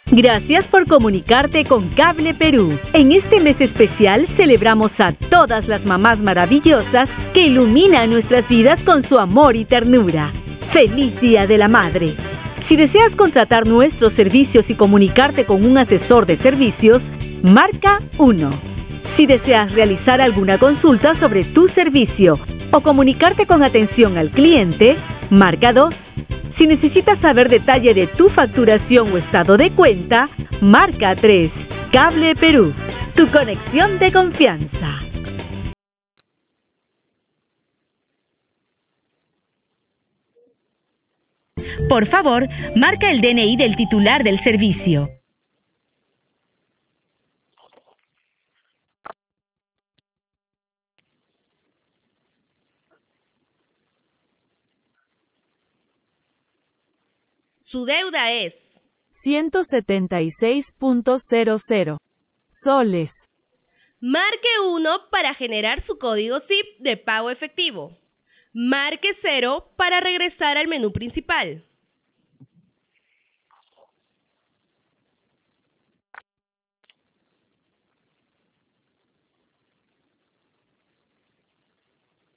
Gracias por comunicarte con Cable Perú. En este mes especial celebramos a todas las mamás maravillosas que iluminan nuestras vidas con su amor y ternura. ¡Feliz Día de la Madre! Si deseas contratar nuestros servicios y comunicarte con un asesor de servicios, marca 1. Si deseas realizar alguna consulta sobre tu servicio o comunicarte con atención al cliente, marca 2. Si necesitas saber detalle de tu facturación o estado de cuenta, marca 3. Cable Perú, tu conexión de confianza. Por favor, marca el DNI del titular del servicio. Su deuda es 176.00 soles. Marque 1 para generar su código SIP de pago efectivo. Marque 0 para regresar al menú principal.